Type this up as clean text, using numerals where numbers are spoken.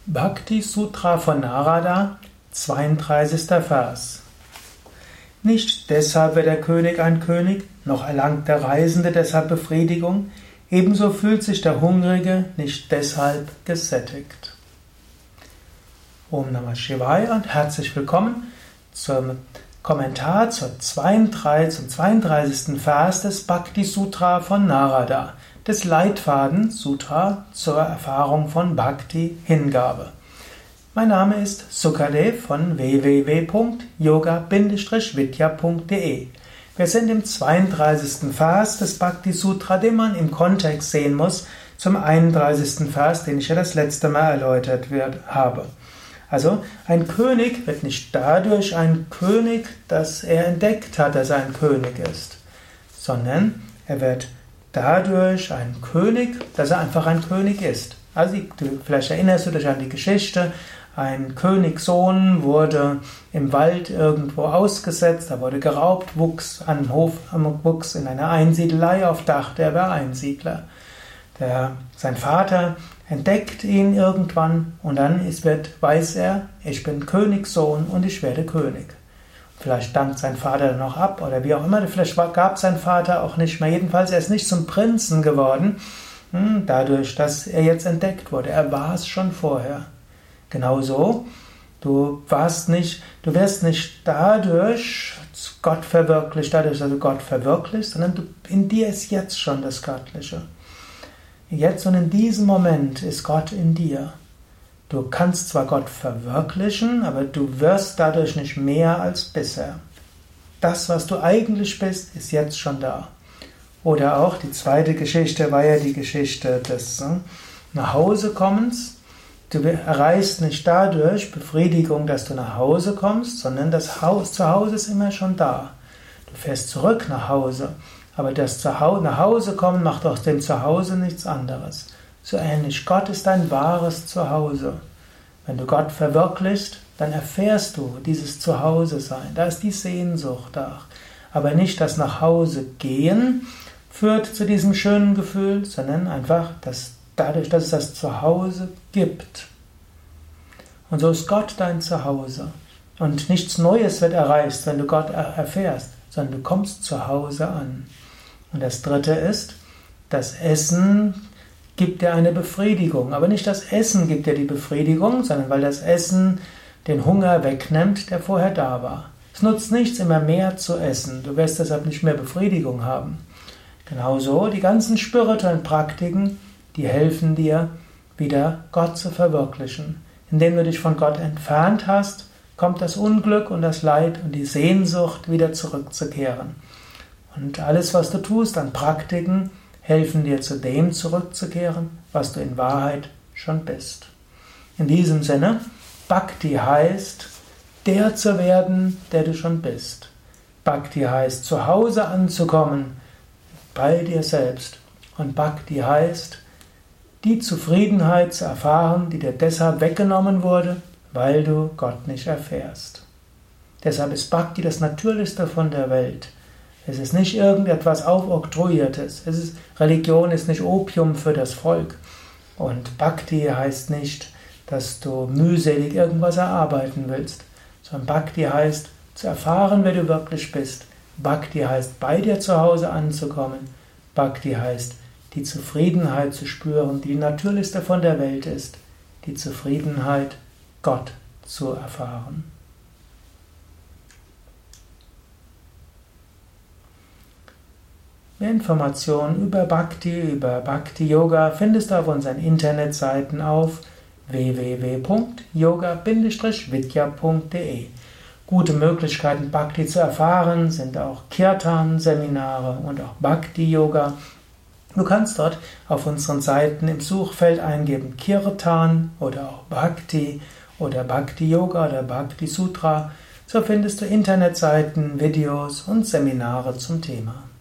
Bhakti Sutra von Narada, 32. Vers. Nicht deshalb wird der König ein König, noch erlangt der Reisende deshalb Befriedigung, ebenso fühlt sich der Hungrige nicht deshalb gesättigt. Om Namah Shivaya und herzlich willkommen zum Kommentar zum 32. Vers des Bhakti Sutra von Narada, des Leitfaden Sutra zur Erfahrung von Bhakti, Hingabe. Mein Name ist Sukadev von www.yoga-vidya.de. Wir sind im 32. Vers des Bhakti Sutra, den man im Kontext sehen muss, zum 31. Vers, den ich ja das letzte Mal erläutert habe. Also, ein König wird nicht dadurch ein König, dass er entdeckt hat, dass er ein König ist, sondern er wird dadurch ein König, dass er einfach ein König ist. Also, vielleicht erinnerst du dich an die Geschichte, ein Königssohn wurde im Wald irgendwo ausgesetzt, er wurde geraubt, wuchs in einer Einsiedelei auf, dachte er wäre Einsiedler. Sein Vater entdeckt ihn irgendwann und dann weiß er, ich bin Königssohn und ich werde König. Vielleicht dankt sein Vater dann auch ab oder wie auch immer, vielleicht gab sein Vater auch nicht mehr. Jedenfalls, er ist nicht zum Prinzen geworden, dadurch, dass er jetzt entdeckt wurde. Er war es schon vorher. Genauso, du wirst nicht dadurch Gott verwirklicht, dadurch, dass du Gott verwirklichst, sondern in dir ist jetzt schon das Göttliche. Jetzt und in diesem Moment ist Gott in dir. Du kannst zwar Gott verwirklichen, aber du wirst dadurch nicht mehr als bisher. Das, was du eigentlich bist, ist jetzt schon da. Oder auch die zweite Geschichte war ja die Geschichte des Nachhausekommens. Du erreichst nicht dadurch Befriedigung, dass du nach Hause kommst, sondern das Zuhause ist immer schon da. Du fährst zurück nach Hause, aber das nach Hause kommen macht aus dem Zuhause nichts anderes. So ähnlich, Gott ist dein wahres Zuhause. Wenn du Gott verwirklichst, dann erfährst du dieses Zuhause-Sein. Da ist die Sehnsucht da. Aber nicht das nach Hause gehen führt zu diesem schönen Gefühl, sondern einfach dadurch, dass es das Zuhause gibt. Und so ist Gott dein Zuhause. Und nichts Neues wird erreicht, wenn du Gott erfährst, sondern du kommst zu Hause an. Und das dritte ist, das Essen gibt dir eine Befriedigung. Aber nicht das Essen gibt dir die Befriedigung, sondern weil das Essen den Hunger wegnimmt, der vorher da war. Es nutzt nichts, immer mehr zu essen. Du wirst deshalb nicht mehr Befriedigung haben. Genauso die ganzen spirituellen Praktiken, die helfen dir, wieder Gott zu verwirklichen. Indem du dich von Gott entfernt hast, kommt das Unglück und das Leid und die Sehnsucht, wieder zurückzukehren. Und alles, was du tust an Praktiken, helfen dir zu dem zurückzukehren, was du in Wahrheit schon bist. In diesem Sinne, Bhakti heißt, der zu werden, der du schon bist. Bhakti heißt, zu Hause anzukommen, bei dir selbst. Und Bhakti heißt, die Zufriedenheit zu erfahren, die dir deshalb weggenommen wurde, weil du Gott nicht erfährst. Deshalb ist Bhakti das Natürlichste von der Welt. Es ist nicht irgendetwas Aufoktroyiertes. Religion ist nicht Opium für das Volk. Und Bhakti heißt nicht, dass du mühselig irgendwas erarbeiten willst, sondern Bhakti heißt, zu erfahren, wer du wirklich bist. Bhakti heißt, bei dir zu Hause anzukommen. Bhakti heißt, die Zufriedenheit zu spüren, die natürlichste von der Welt ist. Die Zufriedenheit, Gott zu erfahren. Mehr Informationen über Bhakti Yoga findest du auf unseren Internetseiten auf www.yoga-vidya.de. Gute Möglichkeiten, Bhakti zu erfahren, sind auch Kirtan-Seminare und auch Bhakti-Yoga. Du kannst dort auf unseren Seiten im Suchfeld eingeben Kirtan oder auch Bhakti oder Bhakti-Yoga oder Bhakti-Sutra. So findest du Internetseiten, Videos und Seminare zum Thema.